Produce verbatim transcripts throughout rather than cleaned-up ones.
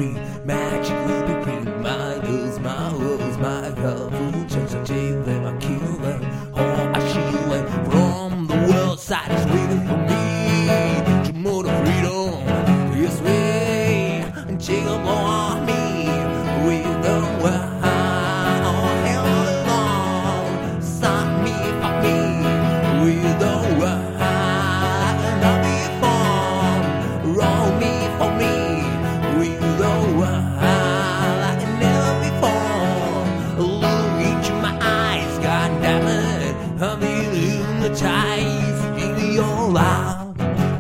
green, magically between my nose, my walls, my colorful chance. I take them, I kill them, oh, I shield them from the world side is waiting for me. To more freedom, this way, and take a blow on me with the world. I'm hypnotized, give me your love.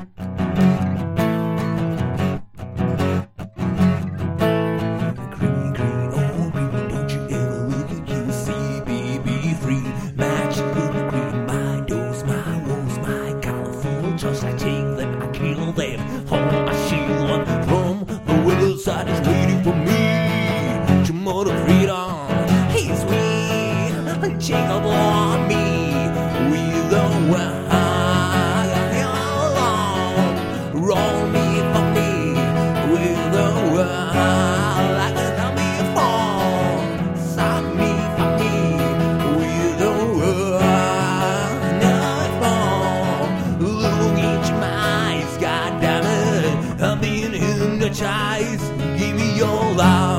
Green, green, oh green, don't you ever look at you see, baby, free. Magically green, my doors, my walls, my colorful toys. I take them, I kill them, oh, I shield them from the world side is waiting for me. Tomorrow freedom, he's sweet, unshakable on me. With the world alone, roll me for me. With the world like a dummy phone, stop me for me. With the world never phone, look into my eyes, God damn it, I'm being hypnotized. Give me your love.